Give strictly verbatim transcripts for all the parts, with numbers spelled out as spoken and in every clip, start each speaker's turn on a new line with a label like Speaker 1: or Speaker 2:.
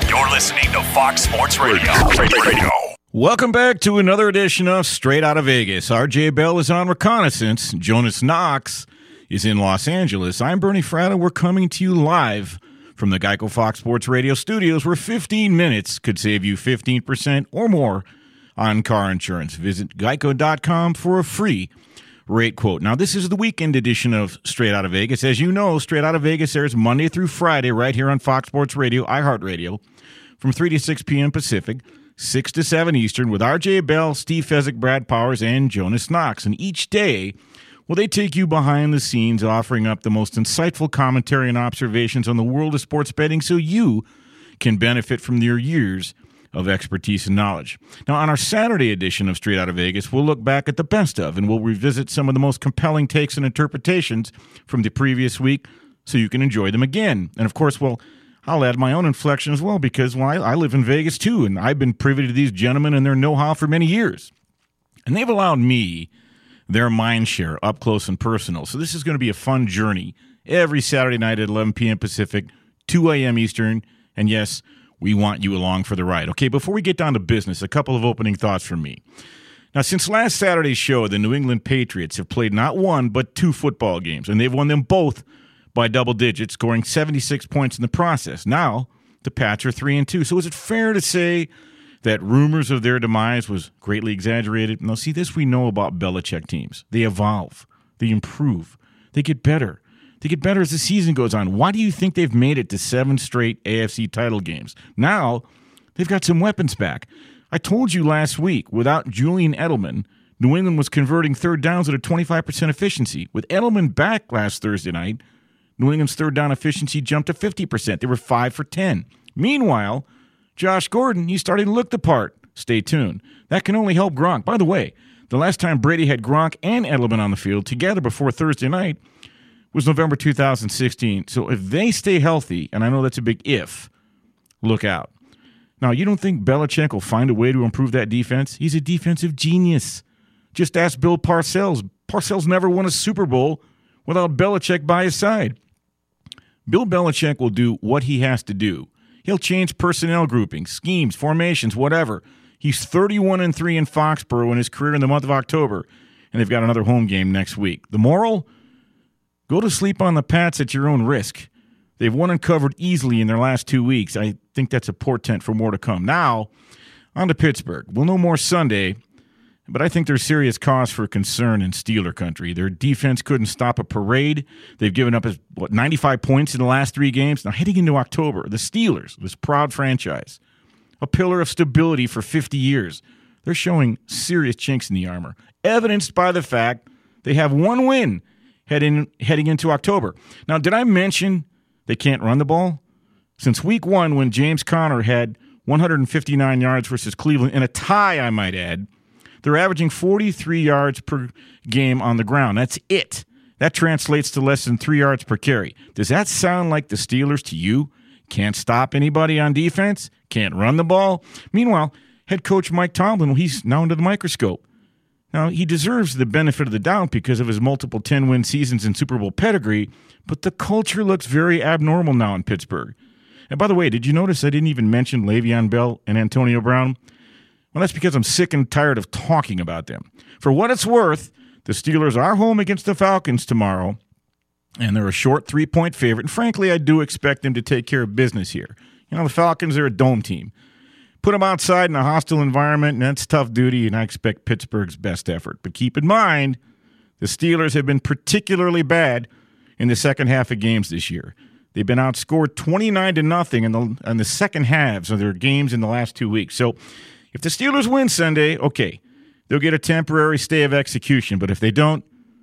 Speaker 1: You're listening to Fox Sports Radio. Radio.
Speaker 2: Welcome back to another edition of Straight Outta Vegas. R J Bell is on reconnaissance. Jonas Knox is in Los Angeles. I'm Bernie Fratto. We're coming to you live from the Geico Fox Sports Radio studios, where fifteen minutes could save you fifteen percent or more on car insurance. Visit geico dot com for a free rate quote. Now, this is the weekend edition of Straight Outta Vegas. As you know, Straight Outta Vegas airs Monday through Friday right here on Fox Sports Radio, iHeartRadio, from three to six p.m. Pacific, six to seven Eastern, with R J Bell, Steve Fezzik, Brad Powers, and Jonas Knox. And each day, well, they take you behind the scenes, offering up the most insightful commentary and observations on the world of sports betting so you can benefit from their years of expertise and knowledge. Now, on our Saturday edition of Straight Outta Vegas, we'll look back at the best of, and we'll revisit some of the most compelling takes and interpretations from the previous week so you can enjoy them again. And, of course, well, I'll add my own inflection as well because, well, I, I live in Vegas, too, and I've been privy to these gentlemen and their know-how for many years. And they've allowed me their mind share up close and personal. So this is going to be a fun journey every Saturday night at eleven p.m. Pacific, two a.m. Eastern. And yes, we want you along for the ride. Okay, before we get down to business, a couple of opening thoughts from me. Now, since last Saturday's show, the New England Patriots have played not one, but two football games, and they've won them both by double digits, scoring seventy-six points in the process. Now, the Pats are three and two. So is it fair to say that rumors of their demise was greatly exaggerated? Now, see, this we know about Belichick teams. They evolve. They improve. They get better. They get better as the season goes on. Why do you think they've made it to seven straight A F C title games? Now, they've got some weapons back. I told you last week, without Julian Edelman, New England was converting third downs at a twenty-five percent efficiency. With Edelman back last Thursday night, New England's third down efficiency jumped to fifty percent. They were five for ten. Meanwhile, Josh Gordon, he's starting to look the part. Stay tuned. That can only help Gronk. By the way, the last time Brady had Gronk and Edelman on the field together before Thursday night was November two thousand sixteen. So if they stay healthy, and I know that's a big if, look out. Now, you don't think Belichick will find a way to improve that defense? He's a defensive genius. Just ask Bill Parcells. Parcells never won a Super Bowl without Belichick by his side. Bill Belichick will do what he has to do. He'll change personnel groupings, schemes, formations, whatever. He's thirty-one and three in Foxborough in his career in the month of October, and they've got another home game next week. The moral? Go to sleep on the Pats at your own risk. They've won and covered easily in their last two weeks. I think that's a portent for more to come. Now, on to Pittsburgh. We'll know more Sunday, but I think there's serious cause for concern in Steeler country. Their defense couldn't stop a parade. They've given up, what, ninety-five points in the last three games. Now, heading into October, the Steelers, this proud franchise, a pillar of stability for fifty years, they're showing serious chinks in the armor, evidenced by the fact they have one win heading, heading into October. Now, did I mention they can't run the ball? Since week one, when James Conner had one hundred fifty-nine yards versus Cleveland, in a tie, I might add, they're averaging forty-three yards per game on the ground. That's it. That translates to less than three yards per carry. Does that sound like the Steelers to you? Can't stop anybody on defense? Can't run the ball? Meanwhile, head coach Mike Tomlin, well, he's now under the microscope. Now, he deserves the benefit of the doubt because of his multiple ten-win seasons and Super Bowl pedigree, but the culture looks very abnormal now in Pittsburgh. And by the way, did you notice I didn't even mention Le'Veon Bell and Antonio Brown? Well, that's because I'm sick and tired of talking about them. For what it's worth, the Steelers are home against the Falcons tomorrow, and they're a short three-point favorite. And frankly, I do expect them to take care of business here. You know, the Falcons are a dome team. Put them outside in a hostile environment, and that's tough duty, and I expect Pittsburgh's best effort. But keep in mind, the Steelers have been particularly bad in the second half of games this year. They've been outscored twenty-nine to nothing in the, in the second halves of their games in the last two weeks. So if the Steelers win Sunday, okay, they'll get a temporary stay of execution. But if they don't,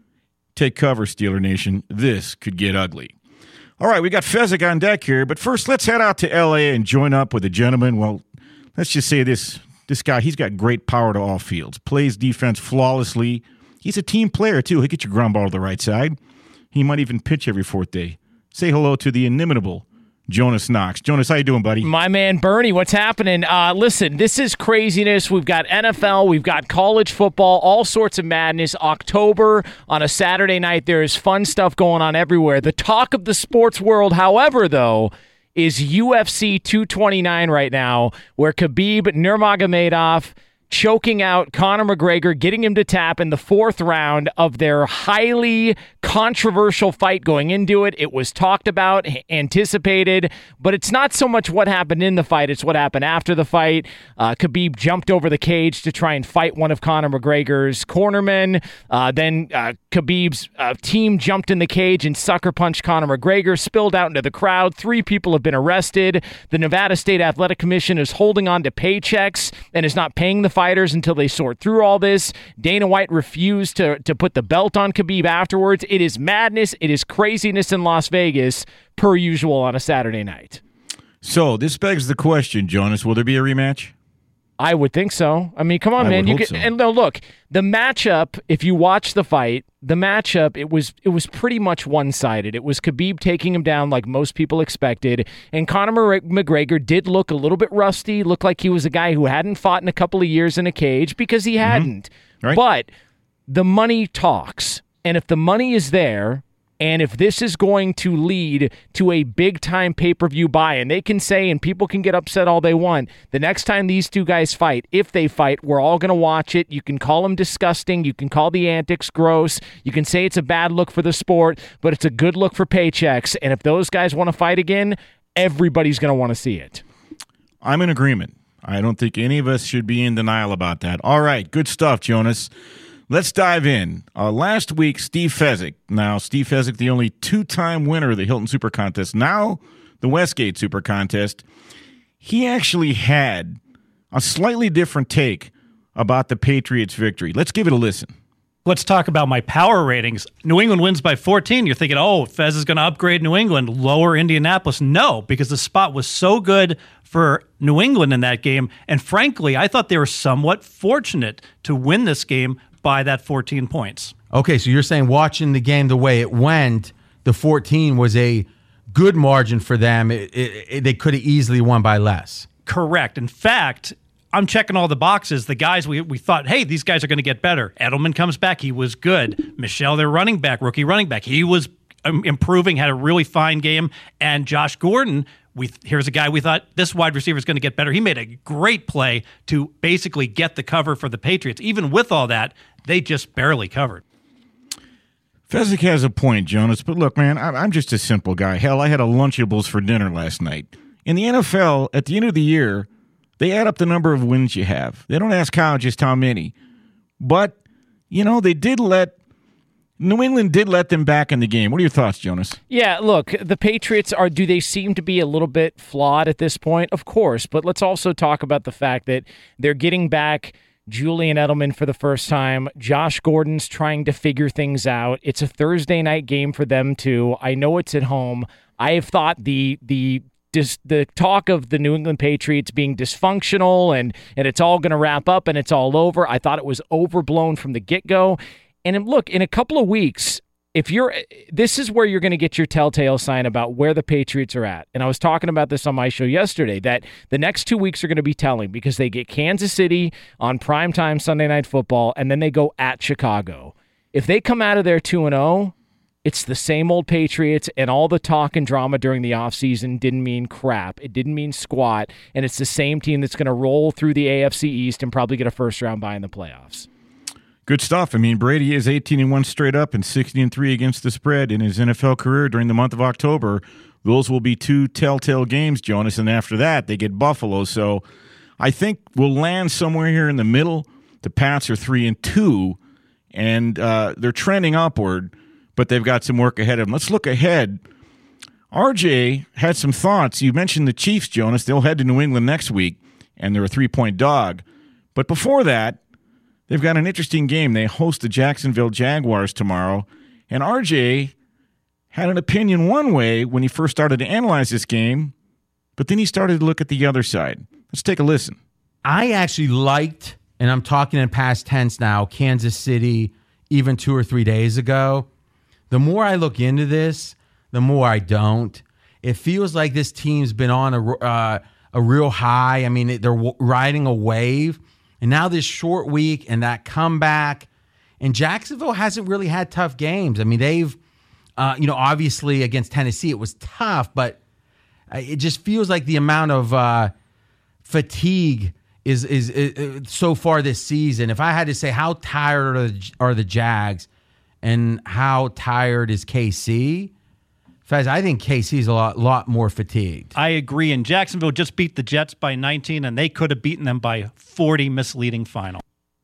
Speaker 2: take cover, Steeler Nation. This could get ugly. All right, we got Fezzik on deck here. But first, let's head out to L A and join up with a gentleman. Well, let's just say this. This guy, he's got great power to all fields. Plays defense flawlessly. He's a team player, too. He'll get your ground ball to the right side. He might even pitch every fourth day. Say hello to the inimitable Jonas Knox. Jonas, how you doing, buddy?
Speaker 3: My man, Bernie, what's happening? Uh, listen, this is craziness. We've got N F L, we've got college football, all sorts of madness. October on a Saturday night, there is fun stuff going on everywhere. The talk of the sports world, however, though, is U F C two twenty-nine right now, where Khabib Nurmagomedov choking out Conor McGregor, getting him to tap in the fourth round of their highly controversial fight going into it. It was talked about, anticipated, but it's not so much what happened in the fight, it's what happened after the fight. Uh, Khabib jumped over the cage to try and fight one of Conor McGregor's cornermen. Uh, then uh, Khabib's uh, team jumped in the cage and sucker punched Conor McGregor, spilled out into the crowd. Three people have been arrested. The Nevada State Athletic Commission is holding on to paychecks and is not paying the fighters until they sort through all this. Dana White refused to, to put the belt on Khabib afterwards. It is madness. It is craziness in Las Vegas, per usual on a Saturday night.
Speaker 2: So this begs the question, Jonas, will there be a rematch?
Speaker 3: I would think so. I mean, come on,
Speaker 2: I
Speaker 3: man.
Speaker 2: would
Speaker 3: You
Speaker 2: hope
Speaker 3: can,
Speaker 2: so.
Speaker 3: and no, look, the matchup, if you watch the fight, the matchup, it was it was pretty much one-sided. It was Khabib taking him down like most people expected, and Conor McGregor did look a little bit rusty, looked like he was a guy who hadn't fought in a couple of years in a cage, because he hadn't.
Speaker 2: Right.
Speaker 3: But the money talks, and if the money is there, and if this is going to lead to a big-time pay-per-view buy, and they can say, and people can get upset all they want, the next time these two guys fight, if they fight, we're all going to watch it. You can call them disgusting. You can call the antics gross. You can say it's a bad look for the sport, but it's a good look for paychecks. And if those guys want to fight again, everybody's going to want to see it.
Speaker 2: I'm in agreement. I don't think any of us should be in denial about that. All right, good stuff, Jonas. Let's dive in. Uh, last week, Steve Fezzik. Now, Steve Fezzik, the only two-time winner of the Hilton Super Contest, now the Westgate Super Contest, he actually had a slightly different take about the Patriots' victory. Let's give it a listen.
Speaker 4: Let's talk about my power ratings. New England wins by fourteen. You're thinking, oh, Fez is going to upgrade New England, lower Indianapolis. No, because the spot was so good for New England in that game. And frankly, I thought they were somewhat fortunate to win this game by that fourteen points.
Speaker 5: Okay, so you're saying watching the game the way it went, the fourteen was a good margin for them. It, it, it, they could have easily won by less.
Speaker 4: Correct. In fact, I'm checking all the boxes. The guys we we thought, hey, these guys are going to get better. Edelman comes back. He was good. Michelle, their running back, rookie running back, he was um, improving, had a really fine game. And Josh Gordon, we here's a guy we thought this wide receiver is going to get better. He made a great play to basically get the cover for the Patriots. Even with all that, they just barely covered.
Speaker 2: Fezzik has a point, Jonas, but look, man, I'm just a simple guy. Hell, I had a Lunchables for dinner last night. In the N F L, at the end of the year, they add up the number of wins you have. They don't ask how, just how many. But, you know, they did let New England did let them back in the game. What are your thoughts, Jonas?
Speaker 3: Yeah, look, the Patriots are, do they seem to be a little bit flawed at this point? Of course, but let's also talk about the fact that they're getting back Julian Edelman for the first time. Josh Gordon's trying to figure things out. It's a Thursday night game for them too. I know it's at home. I have thought the the Dis, the talk of the New England Patriots being dysfunctional and, and it's all going to wrap up and it's all over, I thought it was overblown from the get-go. And look, in a couple of weeks, if you're, this is where you're going to get your telltale sign about where the Patriots are at. And I was talking about this on my show yesterday, that the next two weeks are going to be telling because they get Kansas City on primetime Sunday Night Football, and then they go at Chicago. If they come out of there two and oh, it's the same old Patriots, and all the talk and drama during the offseason didn't mean crap. It didn't mean squat, and it's the same team that's going to roll through the A F C East and probably get a first-round bye in the playoffs.
Speaker 2: Good stuff. I mean, Brady is eighteen and one straight up and sixteen and three against the spread in his N F L career during the month of October. Those will be two telltale games, Jonas, and after that, they get Buffalo. So I think we'll land somewhere here in the middle. The Pats are three and two, and uh, they're trending upward, but they've got some work ahead of them. Let's look ahead. R J had some thoughts. You mentioned the Chiefs, Jonas. They'll head to New England next week, and they're a three-point dog. But before that, they've got an interesting game. They host the Jacksonville Jaguars tomorrow, and R J had an opinion one way when he first started to analyze this game, but then he started to look at the other side. Let's take a listen.
Speaker 5: I actually liked, and I'm talking in past tense now, Kansas City even two or three days ago. The more I look into this, the more I don't. It feels like this team's been on a, uh, a real high. I mean, they're w- riding a wave. And now this short week and that comeback. And Jacksonville hasn't really had tough games. I mean, they've, uh, you know, obviously against Tennessee, it was tough. But I- it just feels like the amount of uh, fatigue is, is is so far this season. If I had to say how tired are the, are the Jags and how tired is K C, Fez, I think K C is a lot lot more fatigued.
Speaker 4: I agree. And Jacksonville just beat the Jets by nineteen, and they could have beaten them by forty, misleading final.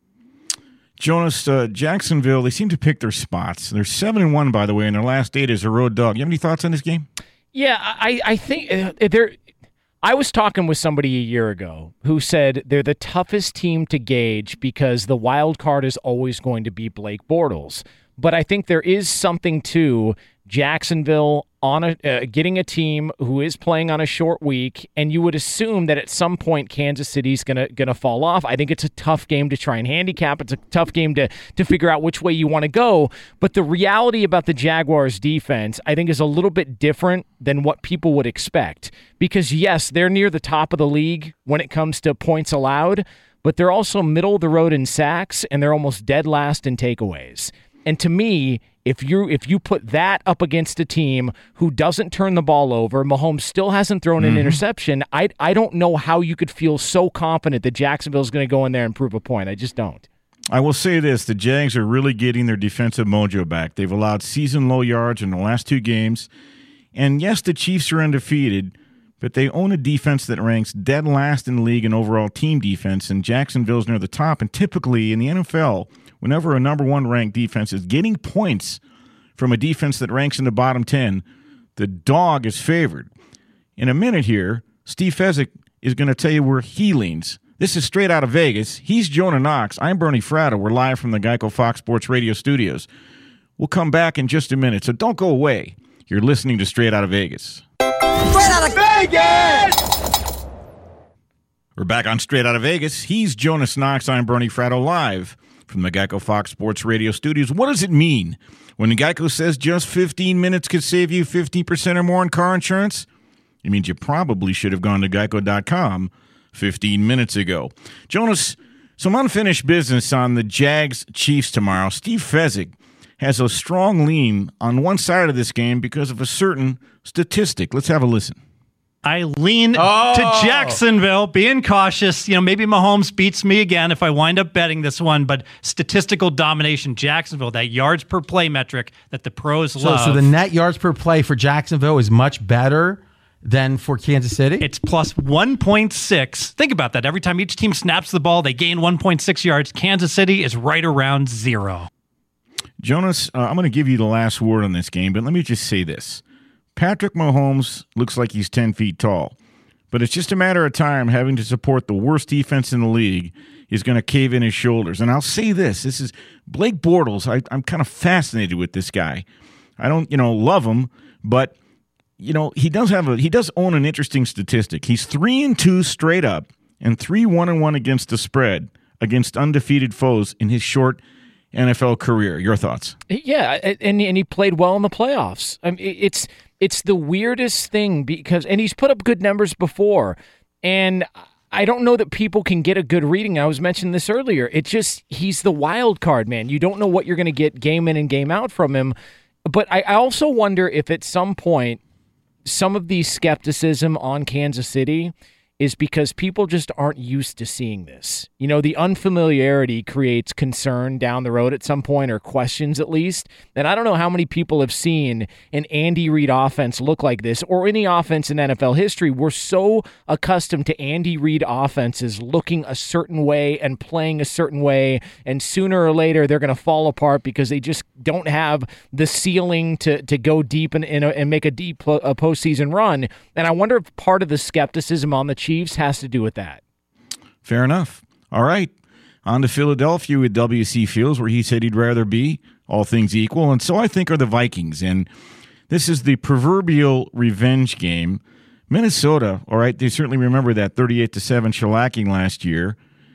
Speaker 2: Jonas, uh, Jacksonville, they seem to pick their spots. They're seven and one, by the way, and their last eight is a road dog. You have any thoughts on this game?
Speaker 3: Yeah, I, I think uh, they're. I was talking with somebody a year ago who said they're the toughest team to gauge because the wild card is always going to be Blake Bortles. But I think there is something to Jacksonville on a, uh, getting a team who is playing on a short week, and you would assume that at some point Kansas City's gonna gonna fall off. I think it's a tough game to try and handicap. It's a tough game to to figure out which way you want to go. But the reality about the Jaguars defense, I think, is a little bit different than what people would expect. Because yes, they're near the top of the league when it comes to points allowed, but they're also middle of the road in sacks, and they're almost dead last in takeaways. And to me, if you if you put that up against a team who doesn't turn the ball over, Mahomes still hasn't thrown an mm-hmm. interception, I I don't know how you could feel so confident that Jacksonville's going to go in there and prove a point. I just don't.
Speaker 2: I will say this, the Jags are really getting their defensive mojo back. They've allowed season-low yards in the last two games. And yes, the Chiefs are undefeated, but they own a defense that ranks dead last in the league in overall team defense, and Jacksonville's near the top. And typically in the N F L, whenever a number one ranked defense is getting points from a defense that ranks in the bottom ten, the dog is favored. In a minute here, Steve Fezzik is going to tell you where he leans. This is Straight Out of Vegas. He's Jonah Knox. I'm Bernie Fratto. We're live from the Geico Fox Sports Radio studios. We'll come back in just a minute, so don't go away. You're listening to Straight Out of Vegas.
Speaker 6: Straight Out of Vegas!
Speaker 2: We're back on Straight Out of Vegas. He's Jonas Knox. I'm Bernie Fratto, live from the Geico Fox Sports Radio studios. What does it mean when Geico says just fifteen minutes could save you fifty percent or more in car insurance? It means you probably should have gone to geico dot com fifteen minutes ago. Jonas, some unfinished business on the Jags-Chiefs tomorrow. Steve Fezzik has a strong lean on one side of this game because of a certain statistic. Let's have a listen.
Speaker 4: I lean
Speaker 5: Oh.
Speaker 4: to Jacksonville, being cautious. You know, maybe Mahomes beats me again if I wind up betting this one, but statistical domination, Jacksonville, that yards per play metric that the pros
Speaker 5: So,
Speaker 4: love.
Speaker 5: so the net yards per play for Jacksonville is much better than for Kansas City?
Speaker 4: It's plus one point six. Think about that. Every time each team snaps the ball, they gain one point six yards. Kansas City is right around zero.
Speaker 2: Jonas, uh, I'm going to give you the last word on this game, but let me just say this. Patrick Mahomes looks like he's ten feet tall, but it's just a matter of time having to support the worst defense in the league is going to cave in his shoulders. And I'll say this, this is Blake Bortles. I, I'm kind of fascinated with this guy. I don't, you know, love him, but, you know, he does have a, he does own an interesting statistic. He's three and two straight up and three one and one against the spread against undefeated foes in his short N F L career. Your thoughts?
Speaker 3: Yeah, and and he played well in the playoffs. I mean, it's it's the weirdest thing because, and he's put up good numbers before, and I don't know that people can get a good reading. I was mentioning this earlier. It's just he's the wild card, man. You don't know what you're going to get game in and game out from him. But I, I also wonder if at some point some of the skepticism on Kansas City is because people just aren't used to seeing this. You know, the unfamiliarity creates concern down the road at some point, or questions at least. And I don't know how many people have seen an Andy Reid offense look like this, or any offense in N F L history. We're so accustomed to Andy Reid offenses looking a certain way and playing a certain way, and sooner or later they're going to fall apart because they just don't have the ceiling to to go deep and, and, and make a deep a postseason run. And I wonder if part of the skepticism on the Chiefs has to do with that.
Speaker 2: Fair enough. All right. On to Philadelphia with W C Fields, where he said he'd rather be, all things equal. And so I think are the Vikings. And this is the proverbial revenge game. Minnesota, all right, they certainly remember that thirty-eight to seven shellacking last year.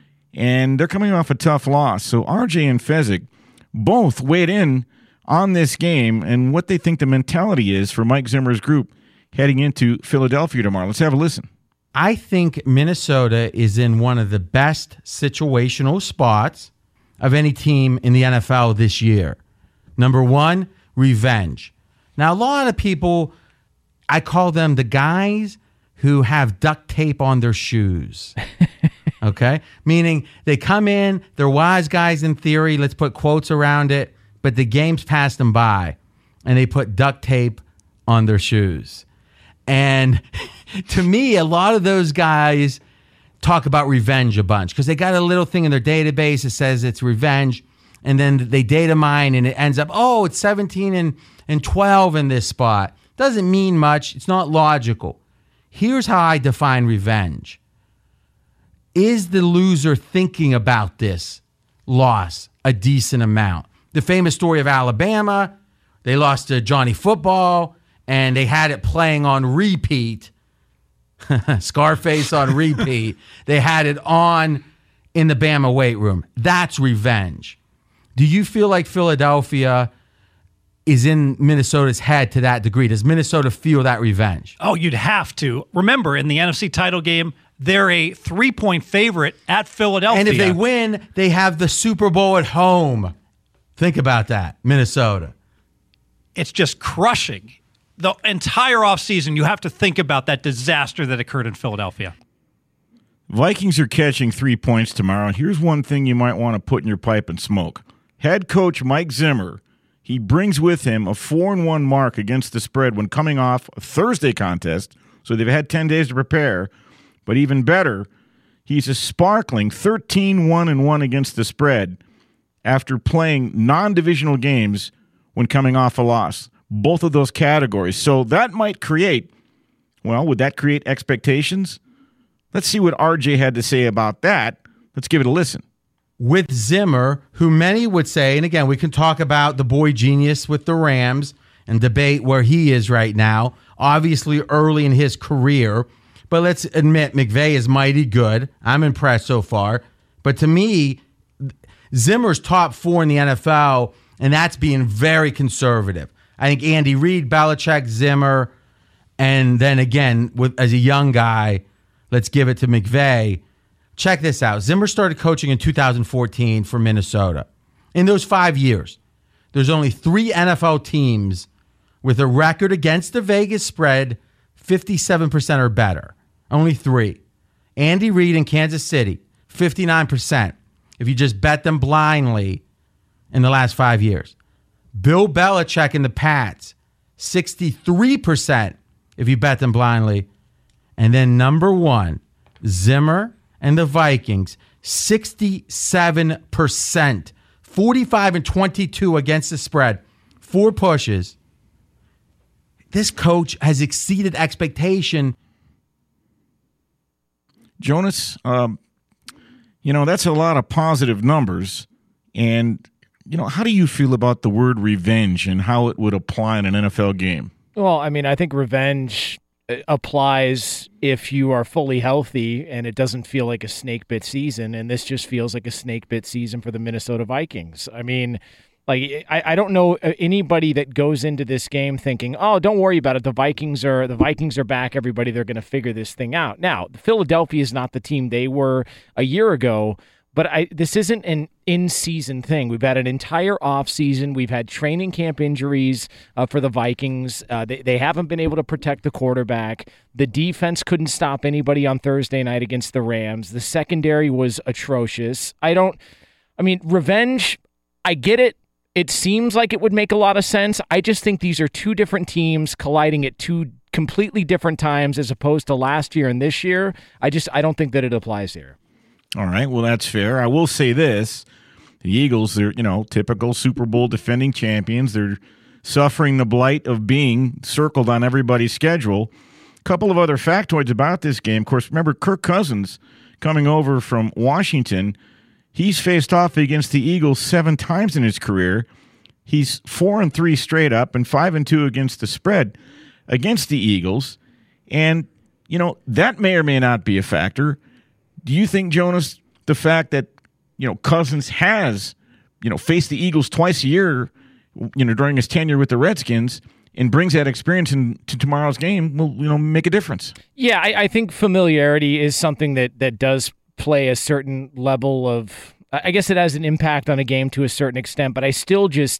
Speaker 2: And they're coming off a tough loss. So R J and Fezzik both weighed in on this game and what they think the mentality is for Mike Zimmer's group heading into Philadelphia tomorrow. Let's have a listen.
Speaker 5: I think Minnesota is in one of the best situational spots of any team in the N F L this year. Number one, revenge. Now, a lot of people, I call them the guys who have duct tape on their shoes. Okay? Meaning they come in, they're wise guys in theory, let's put quotes around it, but the game's passed them by, and they put duct tape on their shoes. And to me, a lot of those guys talk about revenge a bunch because they got a little thing in their database that says it's revenge, and then they data mine, and it ends up, oh, it's seventeen and, and twelve in this spot. Doesn't mean much. It's not logical. Here's how I define revenge. Is the loser thinking about this loss a decent amount? The famous story of Alabama, they lost to Johnny Football, and they had it playing on repeat. Scarface on repeat. They had it on in the Bama weight room. That's revenge. Do you feel like Philadelphia is in Minnesota's head to that degree? Does Minnesota feel that revenge?
Speaker 4: Oh, you'd have to. Remember, in the N F C title game, they're a three-point favorite at Philadelphia.
Speaker 5: And if they win, they have the Super Bowl at home. Think about that, Minnesota.
Speaker 4: It's just crushing. The entire offseason, you have to think about that disaster that occurred in Philadelphia.
Speaker 2: Vikings are catching three points tomorrow, and here's one thing you might want to put in your pipe and smoke. Head coach Mike Zimmer, he brings with him a four and one mark against the spread when coming off a Thursday contest, so they've had ten days to prepare. But even better, he's a sparkling thirteen one and one against the spread after playing non-divisional games when coming off a loss. Both of those categories. So that might create, well, would that create expectations? Let's see what R J had to say about that. Let's give it a listen.
Speaker 5: With Zimmer, who many would say, and again, we can talk about the boy genius with the Rams and debate where he is right now, obviously early in his career, but let's admit McVay is mighty good. I'm impressed so far. But to me, Zimmer's top four in the N F L, and that's being very conservative. I think Andy Reid, Belichick, Zimmer, and then again, with as a young guy, let's give it to McVay. Check this out. Zimmer started coaching in two thousand fourteen for Minnesota. In those five years, there's only three N F L teams with a record against the Vegas spread fifty-seven percent or better. Only three. Andy Reid in Kansas City, fifty-nine percent. If you just bet them blindly in the last five years. Bill Belichick in the Pats, sixty-three percent if you bet them blindly. And then number one, Zimmer and the Vikings, sixty-seven percent. forty-five and twenty-two against the spread. Four pushes. This coach has exceeded expectation.
Speaker 2: Jonas, um, you know, that's a lot of positive numbers. And you know, how do you feel about the word revenge and how it would apply in an N F L game?
Speaker 3: Well, I mean, I think revenge applies if you are fully healthy and it doesn't feel like a snake bit season. And this just feels like a snake bit season for the Minnesota Vikings. I mean, like, I, I don't know anybody that goes into this game thinking, oh, don't worry about it. The Vikings are the Vikings are back. Everybody, they're going to figure this thing out. Now, Philadelphia is not the team they were a year ago. But I, this isn't an in-season thing. We've had an entire offseason. We've had training camp injuries uh, for the Vikings. Uh, they, they haven't been able to protect the quarterback. The defense couldn't stop anybody on Thursday night against the Rams. The secondary was atrocious. I don't – I mean, revenge, I get it. It seems like it would make a lot of sense. I just think these are two different teams colliding at two completely different times as opposed to last year and this year. I just – I don't think that it applies here.
Speaker 2: All right, well, that's fair. I will say this. The Eagles, they're, you know, typical Super Bowl defending champions. They're suffering the blight of being circled on everybody's schedule. A couple of other factoids about this game. Of course, remember Kirk Cousins coming over from Washington. He's faced off against the Eagles seven times in his career. He's four and three straight up and five and two against the spread against the Eagles. And, you know, that may or may not be a factor. Do you think, Jonas, the fact that, you know, Cousins has, you know, faced the Eagles twice a year, you know, during his tenure with the Redskins and brings that experience into tomorrow's game will, you know, make a difference?
Speaker 3: Yeah, I, I think familiarity is something that, that does play a certain level of, I guess it has an impact on a game to a certain extent, but I still just,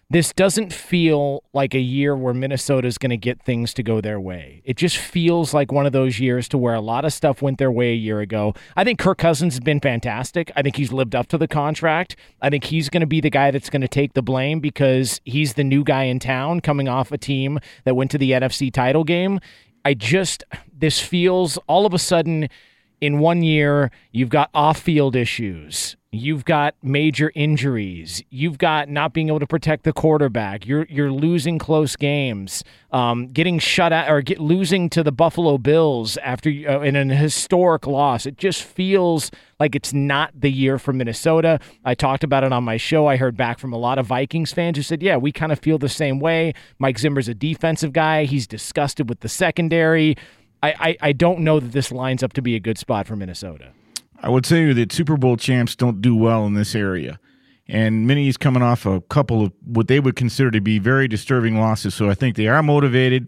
Speaker 3: this doesn't feel like a year where Minnesota is going to get things to go their way. It just feels like one of those years to where a lot of stuff went their way a year ago. I think Kirk Cousins has been fantastic. I think he's lived up to the contract. I think he's going to be the guy that's going to take the blame because he's the new guy in town coming off a team that went to the N F C title game. I just, this feels all of a sudden in one year, you've got off-field issues. You've got major injuries. You've got not being able to protect the quarterback. You're you're losing close games, um, getting shut out or get losing to the Buffalo Bills after uh, in an historic loss. It just feels like it's not the year for Minnesota. I talked about it on my show. I heard back from a lot of Vikings fans who said, "Yeah, we kind of feel the same way." Mike Zimmer's a defensive guy. He's disgusted with the secondary. I, I, I don't know that this lines up to be a good spot for Minnesota.
Speaker 2: I would say that Super Bowl champs don't do well in this area. And Minnie's coming off a couple of what they would consider to be very disturbing losses. So I think they are motivated.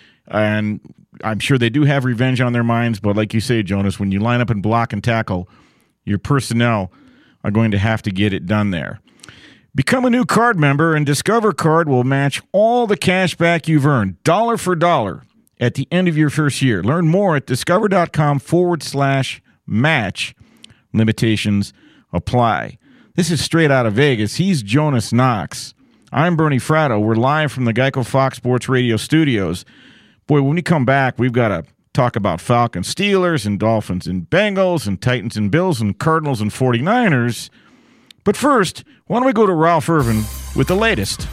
Speaker 2: And I'm sure they do have revenge on their minds. But like you say, Jonas, when you line up and block and tackle, your personnel are going to have to get it done there. Become a new card member, and Discover Card will match all the cash back you've earned, dollar for dollar, at the end of your first year. Learn more at discover.com forward slash match. Limitations apply. This is Straight Out of Vegas. He's Jonas Knox. I'm Bernie Fratto. We're live from the Geico Fox Sports Radio studios. Boy, when we come back, we've got to talk about Falcons, Steelers, and Dolphins, and Bengals, and Titans, and Bills, and Cardinals, and forty-niners. But first, why don't we go to Ralph Irvin with the latest?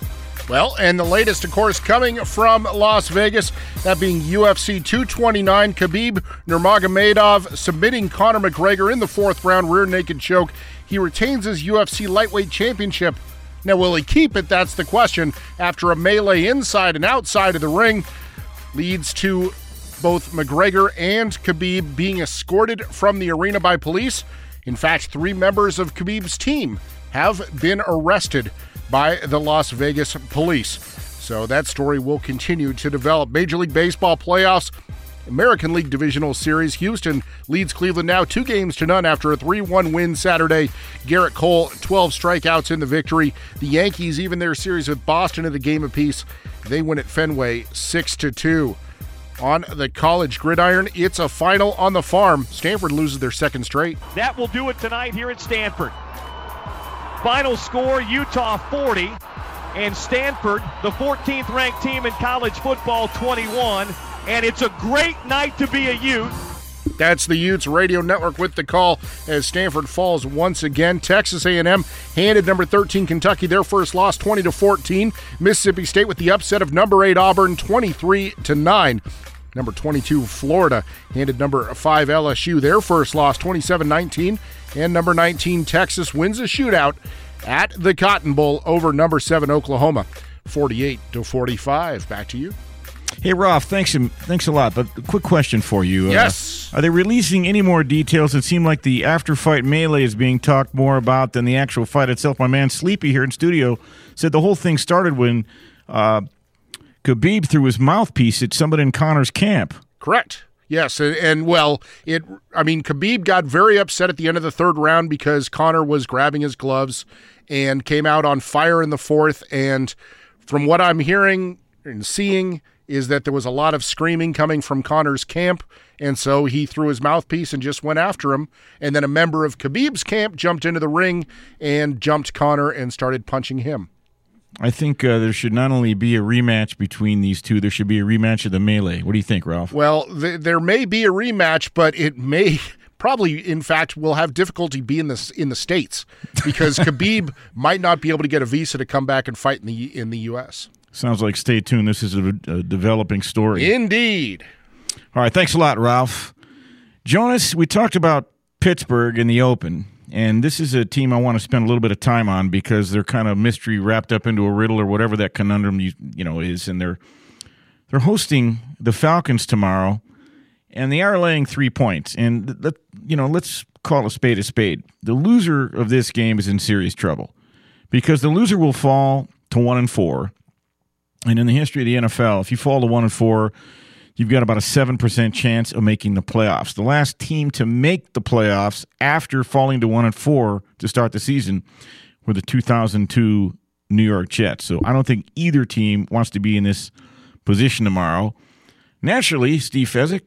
Speaker 7: Well, and the latest, of course, coming from Las Vegas, that being U F C two twenty-nine, Khabib Nurmagomedov submitting Conor McGregor in the fourth round, rear naked choke. He retains his U F C lightweight championship. Now, will he keep it? That's the question. After a melee inside and outside of the ring leads to both McGregor and Khabib being escorted from the arena by police. In fact, three members of Khabib's team have been arrested by the Las Vegas police. So that story will continue to develop. Major League Baseball playoffs, American League Divisional Series. Houston leads Cleveland now two games to none after a three one win Saturday. Garrett Cole, twelve strikeouts in the victory. The Yankees even their series with Boston in the game apiece. They win at Fenway six to two. On the college gridiron, it's a final on the farm. Stanford loses their second straight.
Speaker 8: That will do it tonight here at Stanford. Final score, Utah forty, and Stanford, the fourteenth ranked team in college football, twenty-one. And it's a great night to be a Ute.
Speaker 7: That's the Utes Radio Network with the call as Stanford falls once again. Texas A and M handed number thirteen Kentucky their first loss, twenty to fourteen. Mississippi State with the upset of number eight Auburn, twenty-three to nine. Number twenty-two Florida handed number five L S U their first loss, twenty-seven nineteen. And number nineteen Texas wins a shootout at the Cotton Bowl over number seven Oklahoma, forty-eight to forty-five. Back to you.
Speaker 2: Hey, Ralph, thanks, thanks a lot. But a quick question for you.
Speaker 7: Yes.
Speaker 2: Uh, are they releasing any more details? It seemed like the after-fight melee is being talked more about than the actual fight itself. My man Sleepy here in studio said the whole thing started when uh, Khabib threw his mouthpiece at somebody in Conor's camp.
Speaker 7: Correct. Yes, and, and well, it. I mean, Khabib got very upset at the end of the third round because Conor was grabbing his gloves and came out on fire in the fourth. And from what I'm hearing and seeing is that there was a lot of screaming coming from Conor's camp, and so he threw his mouthpiece and just went after him. And then a member of Khabib's camp jumped into the ring and jumped Conor and started punching him.
Speaker 2: I think uh, there should not only be a rematch between these two, there should be a rematch of the melee. What do you think, Ralph?
Speaker 7: Well, th- there may be a rematch, but it may probably, in fact, will have difficulty being this in the States because Khabib might not be able to get a visa to come back and fight in the in the U S.
Speaker 2: Sounds like stay tuned. This is a, a developing story.
Speaker 7: Indeed.
Speaker 2: All right, thanks a lot, Ralph. Jonas, we talked about Pittsburgh in the Open. And this is a team I want to spend a little bit of time on because they're kind of mystery wrapped up into a riddle or whatever that conundrum you, you know is. And they're they're hosting the Falcons tomorrow, and they are laying three points. And let, you know, let's call a spade a spade. The loser of this game is in serious trouble because the loser will fall to one and four. And in the history of the N F L, if you fall to one and four, you've got about a seven percent chance of making the playoffs. The last team to make the playoffs after falling to one and four to start the season were the two thousand two New York Jets. So I don't think either team wants to be in this position tomorrow. Naturally, Steve Fezzik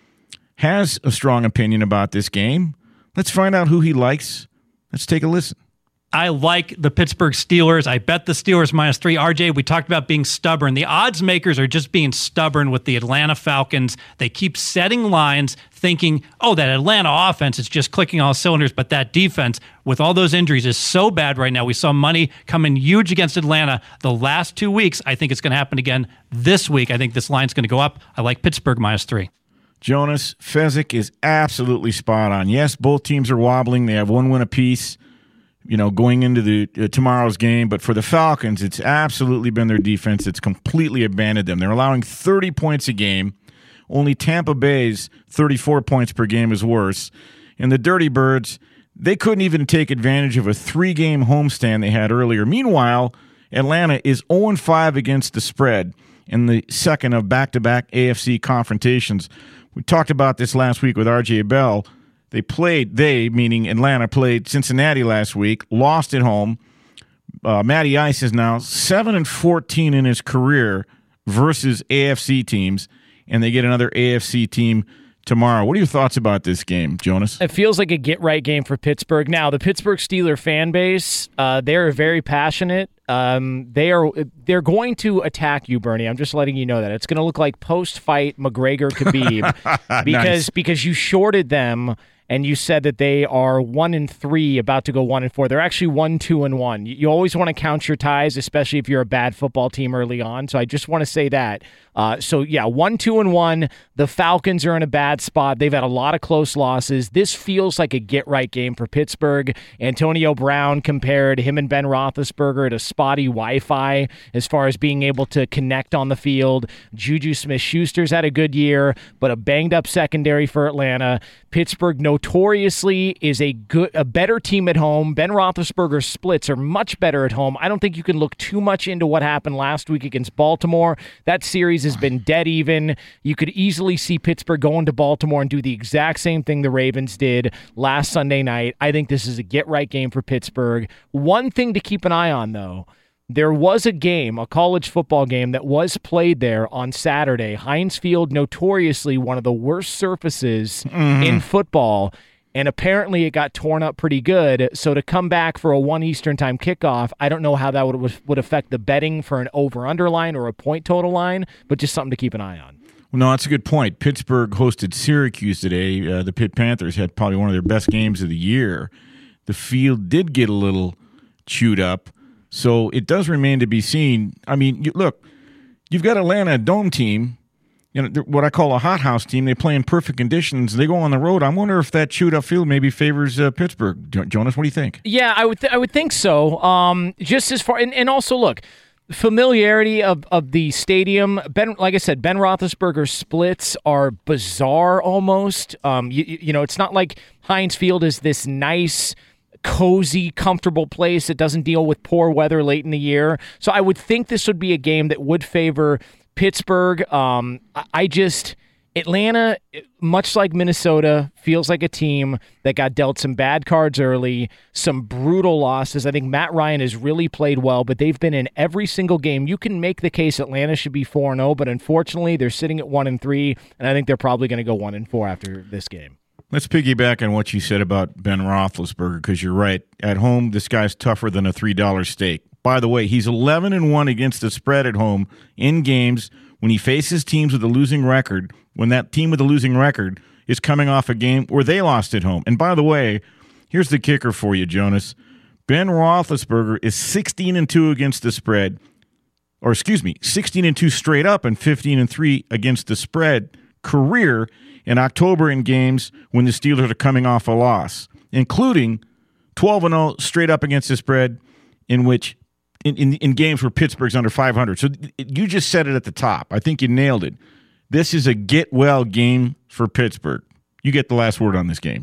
Speaker 2: has a strong opinion about this game. Let's find out who he likes. Let's take a listen.
Speaker 4: I like the Pittsburgh Steelers. I bet the Steelers minus three. R J, we talked about being stubborn. The odds makers are just being stubborn with the Atlanta Falcons. They keep setting lines thinking, oh, that Atlanta offense is just clicking all cylinders, but that defense, with all those injuries, is so bad right now. We saw money come in huge against Atlanta the last two weeks. I think it's going to happen again this week. I think this line's going to go up. I like Pittsburgh minus three.
Speaker 2: Jonas, Fezzik is absolutely spot on. Yes, both teams are wobbling. They have one win apiece, you know, going into the uh, tomorrow's game. But for the Falcons, it's absolutely been their defense that's completely abandoned them. They're allowing thirty points a game. Only Tampa Bay's thirty-four points per game is worse. And the Dirty Birds, they couldn't even take advantage of a three-game homestand they had earlier. Meanwhile, Atlanta is oh and five against the spread in the second of back-to-back A F C confrontations. We talked about this last week with R J Bell. They played, they, meaning Atlanta, played Cincinnati last week, lost at home. Uh, Matty Ice is now seven and fourteen in his career versus A F C teams, and they get another A F C team tomorrow. What are your thoughts about this game, Jonas?
Speaker 3: It feels like a get-right game for Pittsburgh. Now, the Pittsburgh Steelers fan base, uh, they're very passionate. Um, they are they're going to attack you, Bernie. I'm just letting you know that. It's going to look like post-fight McGregor-Khabib because
Speaker 2: Nice.
Speaker 3: because you shorted them and you said that they are one and three, about to go one and four. They're actually one, two, and one. You always want to count your ties, especially if you're a bad football team early on. So I just want to say that. Uh, so yeah, one, two, and one. The Falcons are in a bad spot. They've had a lot of close losses. This feels like a get-right game for Pittsburgh. Antonio Brown compared him and Ben Roethlisberger to spotty Wi-Fi as far as being able to connect on the field. Juju Smith-Schuster's had a good year, but a banged-up secondary for Atlanta. Pittsburgh notoriously is a good, a better team at home. Ben Roethlisberger's splits are much better at home. I don't think you can look too much into what happened last week against Baltimore. That series has been dead even. You could easily see Pittsburgh going to Baltimore and do the exact same thing the Ravens did last Sunday night. I think this is a get-right game for Pittsburgh. One thing to keep an eye on, though, there was a game, a college football game, that was played there on Saturday. Heinz Field, notoriously one of the worst surfaces mm-hmm. in football, and apparently it got torn up pretty good. So to come back for a one Eastern time kickoff, I don't know how that would would affect the betting for an over-under line or a point total line, but just something to keep an eye on.
Speaker 2: Well, no, that's a good point. Pittsburgh hosted Syracuse today. Uh, the Pitt Panthers had probably one of their best games of the year. The field did get a little chewed up. So it does remain to be seen. I mean, you, look, you've got Atlanta, a dome team, you know, what I call a hothouse team. They play in perfect conditions. They go on the road. I wonder if that chewed up field maybe favors uh, Pittsburgh. Jo- Jonas, what do you think?
Speaker 3: Yeah, I would th- I would think so. Um, just as far, and, and also look, familiarity of, of the stadium. Ben, like I said, Ben Roethlisberger's splits are bizarre almost. Um, you, you know, it's not like Heinz Field is this nice, cozy, comfortable place that doesn't deal with poor weather late in the year. So I would think this would be a game that would favor Pittsburgh. Um, I, I just, Atlanta, much like Minnesota, feels like a team that got dealt some bad cards early, some brutal losses. I think Matt Ryan has really played well, but they've been in every single game. You can make the case Atlanta should be four and oh, but unfortunately they're sitting at one and three, and I think they're probably going to go one and four after this game.
Speaker 2: Let's piggyback on what you said about Ben Roethlisberger, because you're right. At home, this guy's tougher than a three dollar steak. By the way, he's eleven and one against the spread at home in games when he faces teams with a losing record, when that team with a losing record is coming off a game where they lost at home. And by the way, here's the kicker for you, Jonas. Ben Roethlisberger is sixteen and two against the spread, or excuse me, sixteen and two straight up and fifteen and three against the spread career in October in games when the Steelers are coming off a loss, including twelve and oh straight up against the spread in which in, in, in games where Pittsburgh's under five hundred. So it, you just said it at the top. I think you nailed it. This is a get-well game for Pittsburgh. You get the last word on this game.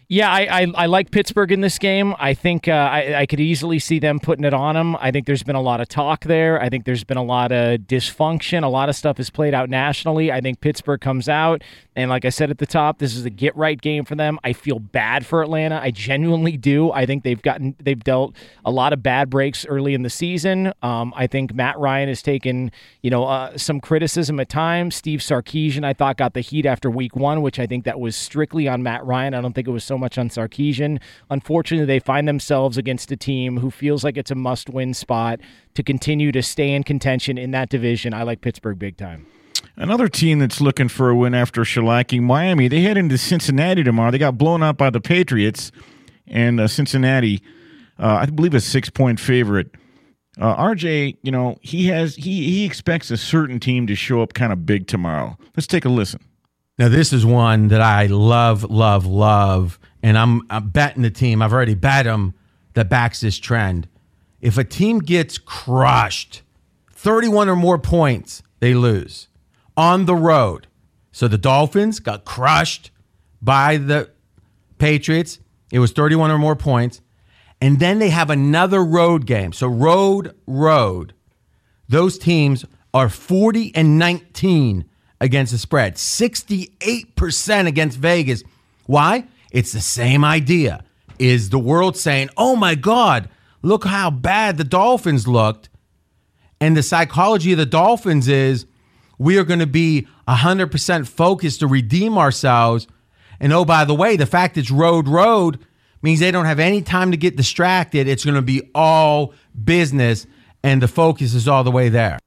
Speaker 3: Yeah, I, I I like Pittsburgh in this game. I think uh, I, I could easily see them putting it on them. I think there's been a lot of talk there. I think there's been a lot of dysfunction. A lot of stuff is played out nationally. I think Pittsburgh comes out, and like I said at the top, this is a get-right game for them. I feel bad for Atlanta. I genuinely do. I think they've gotten they've dealt a lot of bad breaks early in the season. Um, I think Matt Ryan has taken you know uh, some criticism at times. Steve Sarkisian, I thought, got the heat after week one, which I think that was strictly on Matt Ryan. I don't think it was so much on Sarkisian. Unfortunately, they find themselves against a team who feels like it's a must-win spot to continue to stay in contention in that division. I like Pittsburgh big time.
Speaker 2: Another team that's looking for a win after shellacking Miami, they head into Cincinnati tomorrow. They got blown out by the Patriots, and uh, Cincinnati, uh, I believe, a six-point favorite. Uh, R J, you know, he has he he expects a certain team to show up kind of big tomorrow. Let's take a listen.
Speaker 5: Now, this is one that I love, love, love, and I'm, I'm betting the team. I've already bet them that backs this trend. If a team gets crushed, thirty-one or more points, they lose on the road. So the Dolphins got crushed by the Patriots. It was thirty-one or more points. And then they have another road game. So road, road. Those teams are forty and nineteen against the spread, sixty-eight percent against Vegas. Why? It's the same idea. Is the world saying, oh my God, look how bad the Dolphins looked. And the psychology of the Dolphins is we are going to be one hundred percent focused to redeem ourselves. And oh, by the way, the fact it's road, road means they don't have any time to get distracted. It's going to be all business, and the focus is all the way there.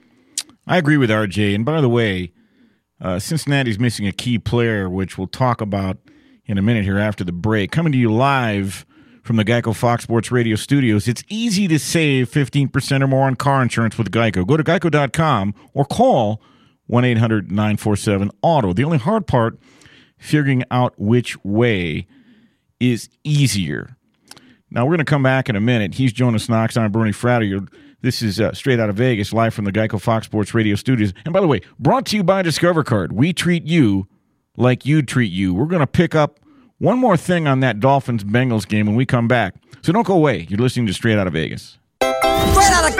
Speaker 2: I agree with R J. And by the way, uh, Cincinnati's missing a key player, which we'll talk about in a minute here after the break. Coming to you live from the Geico Fox Sports Radio studios, it's easy to save fifteen percent or more on car insurance with Geico. Go to geico dot com or call one eight hundred nine four seven auto. The only hard part, figuring out which way is easier. Now, we're going to come back in a minute. He's Jonas Knox. I'm Bernie Fratto. This is uh, Straight Out of Vegas, live from the Geico Fox Sports Radio studios. And by the way, brought to you by Discover Card. We treat you like you treat you. We're going to pick up one more thing on that Dolphins-Bengals game when we come back. So don't go away. You're listening to Straight Out of Vegas.
Speaker 6: Straight out of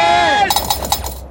Speaker 6: Vegas!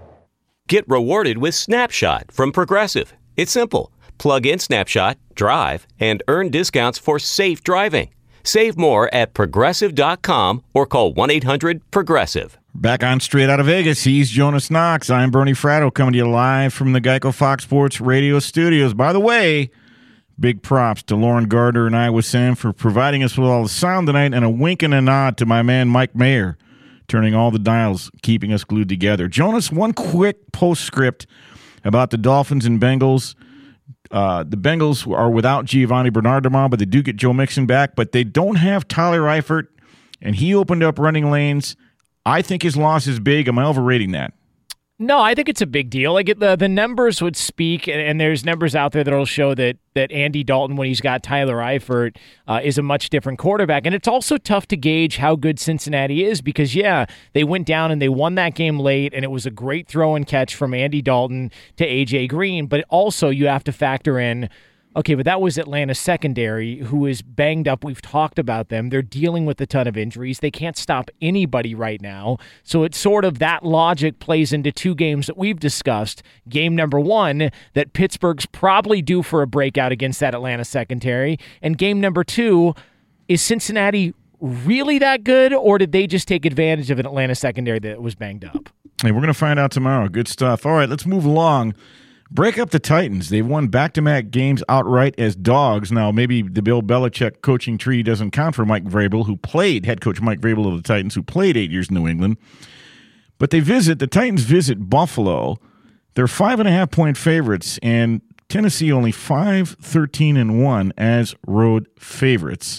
Speaker 9: Get rewarded with Snapshot from Progressive. It's simple. Plug in Snapshot, drive, and earn discounts for safe driving. Save more at progressive dot com or call one eight hundred progressive.
Speaker 2: Back on Straight Out of Vegas, he's Jonas Knox. I'm Bernie Fratto, coming to you live from the Geico Fox Sports Radio studios. By the way, big props to Lauren Gardner and Iowa Sam for providing us with all the sound tonight, and a wink and a nod to my man Mike Mayer, turning all the dials, keeping us glued together. Jonas, one quick postscript about the Dolphins and Bengals. Uh, the Bengals are without Giovanni Bernard tomorrow, but they do get Joe Mixon back. But they don't have Tyler Eifert, and he opened up running lanes. I think his loss is big. Am I overrating that?
Speaker 3: No, I think it's a big deal. Like the the numbers would speak, and, and there's numbers out there that'll show that that Andy Dalton, when he's got Tyler Eifert, uh, is a much different quarterback. And it's also tough to gauge how good Cincinnati is because, yeah, they went down and they won that game late, and it was a great throw and catch from Andy Dalton to A J Green. But also you have to factor in, okay, but that was Atlanta's secondary, who is banged up. We've talked about them. They're dealing with a ton of injuries. They can't stop anybody right now. So it's sort of that logic plays into two games that we've discussed. Game number one, that Pittsburgh's probably due for a breakout against that Atlanta secondary. And game number two, is Cincinnati really that good, or did they just take advantage of an Atlanta secondary that was banged up?
Speaker 2: Hey, we're going to find out tomorrow. Good stuff. All right, let's move along. Break up the Titans. They've won back-to-back games outright as dogs. Now, maybe the Bill Belichick coaching tree doesn't count for Mike Vrabel, who played, head coach Mike Vrabel of the Titans, who played eight years in New England. But they visit, the Titans visit Buffalo. They're five and a half point favorites, and Tennessee only five, thirteen, and one as road favorites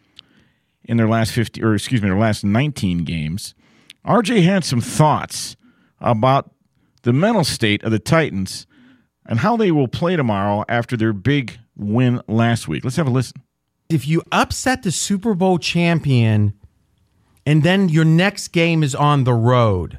Speaker 2: in their last fifty, or excuse me, their last nineteen games. R J had some thoughts about the mental state of the Titans and how they will play tomorrow after their big win last week. Let's have a listen.
Speaker 5: If you upset the Super Bowl champion and then your next game is on the road,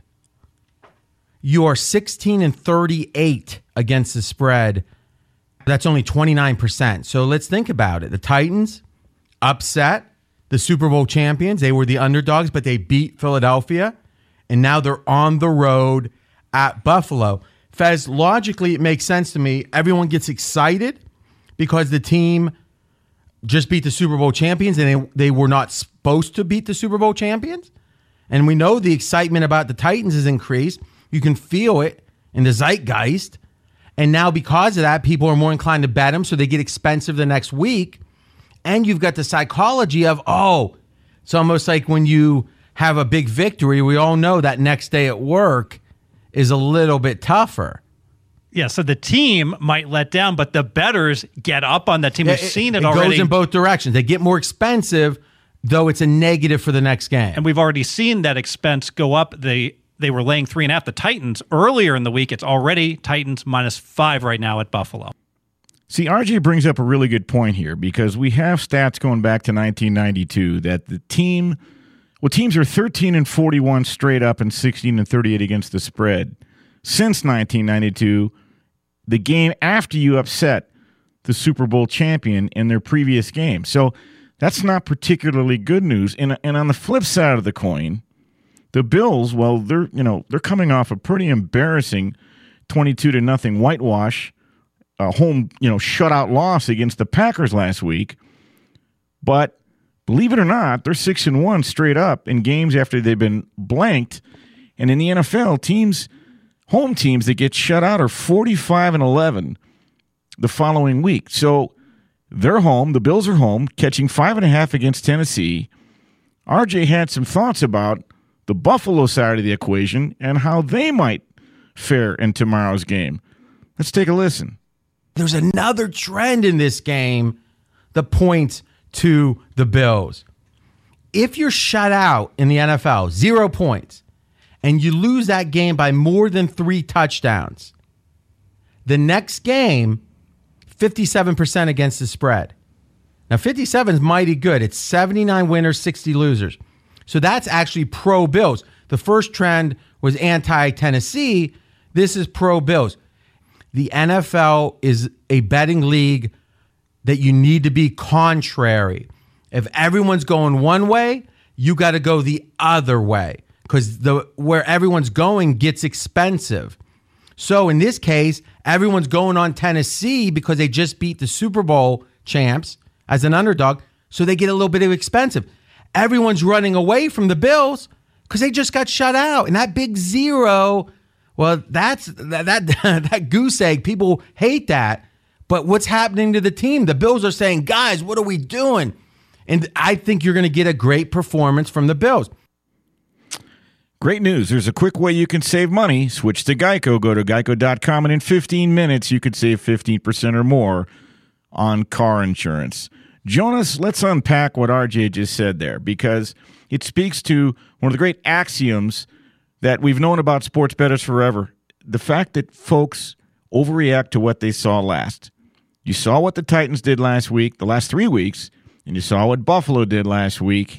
Speaker 5: you are sixteen and thirty-eight against the spread. That's only twenty-nine percent. So let's think about it. The Titans, upset the Super Bowl champions. They were the underdogs, but they beat Philadelphia, and now they're on the road at Buffalo. Fez, logically, it makes sense to me. Everyone gets excited because the team just beat the Super Bowl champions, and they, they were not supposed to beat the Super Bowl champions. And we know the excitement about the Titans has increased. You can feel it in the zeitgeist. And now because of that, people are more inclined to bet them, so they get expensive the next week. And you've got the psychology of, oh, it's almost like when you have a big victory, we all know that next day at work is a little bit tougher.
Speaker 4: Yeah, so the team might let down, but the bettors get up on that team. We've
Speaker 5: it,
Speaker 4: seen it,
Speaker 5: it
Speaker 4: already.
Speaker 5: It goes in both directions. They get more expensive, though it's a negative for the next game.
Speaker 4: And we've already seen that expense go up. They they were laying three and a half. The Titans earlier in the week, it's already Titans minus five right now at Buffalo.
Speaker 2: See, R J brings up a really good point here because we have stats going back to nineteen ninety-two that the team, well, teams are thirteen and forty-one straight up and sixteen and thirty-eight against the spread. Since nineteen ninety-two, the game after you upset the Super Bowl champion in their previous game. So that's not particularly good news. And, and on the flip side of the coin, the Bills, well, they're, you know, they're coming off a pretty embarrassing twenty-two to nothing whitewash, a home, you know, shutout loss against the Packers last week. But believe it or not, they're six and one straight up in games after they've been blanked. And in the N F L, teams, home teams that get shut out are forty-five and eleven the following week. So they're home. The Bills are home, catching five and a half against Tennessee. R J had some thoughts about the Buffalo side of the equation and how they might fare in tomorrow's game. Let's take a listen.
Speaker 5: There's another trend in this game that points to the Bills. If you're shut out in the N F L, zero points, and you lose that game by more than three touchdowns, the next game, fifty-seven percent against the spread. Now, fifty-seven is mighty good. It's seventy-nine winners, sixty losers. So that's actually pro-Bills. The first trend was anti-Tennessee. This is pro-Bills. The N F L is a betting league that you need to be contrary. If everyone's going one way, you got to go the other way because the where everyone's going gets expensive. So in this case, everyone's going on Tennessee because they just beat the Super Bowl champs as an underdog, so they get a little bit of expensive. Everyone's running away from the Bills because they just got shut out. And that big zero, well, that's that that, that goose egg. People hate that. But what's happening to the team? The Bills are saying, guys, what are we doing? And I think you're going to get a great performance from the Bills.
Speaker 2: Great news. There's a quick way you can save money. Switch to Geico. Go to geico dot com, and in fifteen minutes, you could save fifteen percent or more on car insurance. Jonas, let's unpack what R J just said there, because it speaks to one of the great axioms that we've known about sports bettors forever. The fact that folks overreact to what they saw last. You saw what the Titans did last week, the last three weeks, and you saw what Buffalo did last week.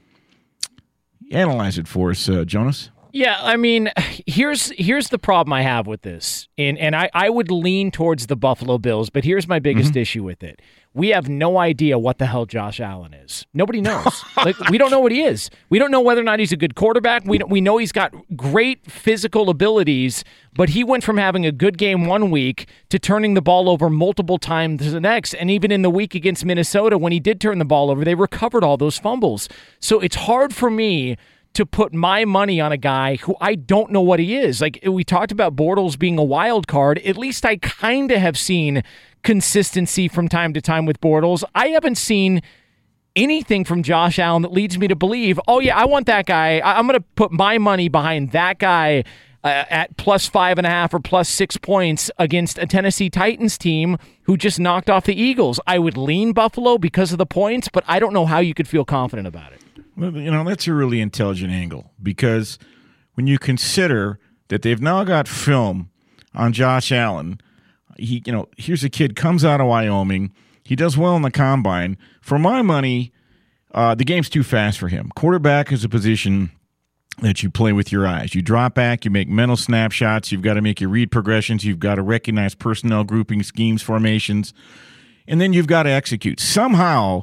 Speaker 2: Analyze it for us, uh, Jonas.
Speaker 3: Yeah, I mean, here's here's the problem I have with this. And and I, I would lean towards the Buffalo Bills, but here's my biggest mm-hmm. issue with it. We have no idea what the hell Josh Allen is. Nobody knows. Like, we don't know what he is. We don't know whether or not he's a good quarterback. We we know he's got great physical abilities, but he went from having a good game one week to turning the ball over multiple times the next. And even in the week against Minnesota, when he did turn the ball over, they recovered all those fumbles. So it's hard for me to put my money on a guy who I don't know what he is. Like, we talked about Bortles being a wild card. At least I kind of have seen consistency from time to time with Bortles. I haven't seen anything from Josh Allen that leads me to believe, oh yeah, I want that guy. I'm going to put my money behind that guy uh, at plus five and a half or plus six points against a Tennessee Titans team who just knocked off the Eagles. I would lean Buffalo because of the points, but I don't know how you could feel confident about it.
Speaker 2: Well, you know, that's a really intelligent angle, because when you consider that they've now got film on Josh Allen, he, you know, here's a kid, comes out of Wyoming. He does well in the combine. For my money, uh, the game's too fast for him. Quarterback is a position that you play with your eyes. You drop back, you make mental snapshots, you've got to make your read progressions, you've got to recognize personnel grouping schemes, formations, and then you've got to execute. Somehow,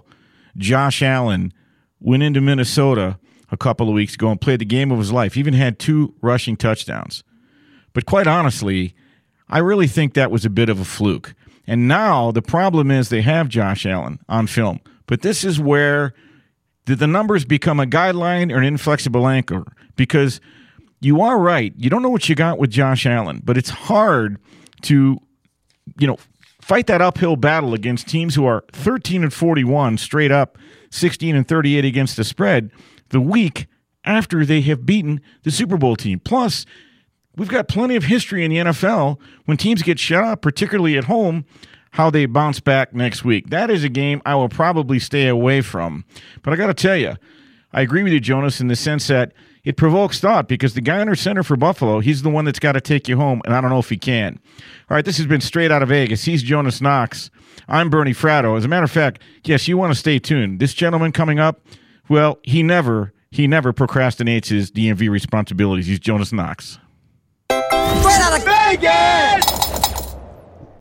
Speaker 2: Josh Allen went into Minnesota a couple of weeks ago and played the game of his life, even had two rushing touchdowns. But quite honestly, I really think that was a bit of a fluke. And now the problem is they have Josh Allen on film. But this is where did the numbers become a guideline or an inflexible anchor? Because you are right. You don't know what you got with Josh Allen, but it's hard to, you know, fight that uphill battle against teams who are thirteen and forty-one straight up, sixteen and thirty-eight against the spread the week after they have beaten the Super Bowl team. Plus, we've got plenty of history in the N F L when teams get shut out, particularly at home, how they bounce back next week. That is a game I will probably stay away from. But I got to tell you, I agree with you, Jonas, in the sense that it provokes thought because the guy under center for Buffalo, he's the one that's got to take you home, and I don't know if he can. All right, this has been Straight Out of Vegas. He's Jonas Knox. I'm Bernie Fratto. As a matter of fact, yes, you want to stay tuned. This gentleman coming up, well, he never, he never procrastinates his D M V responsibilities. He's Jonas Knox.
Speaker 6: Straight Out of Vegas!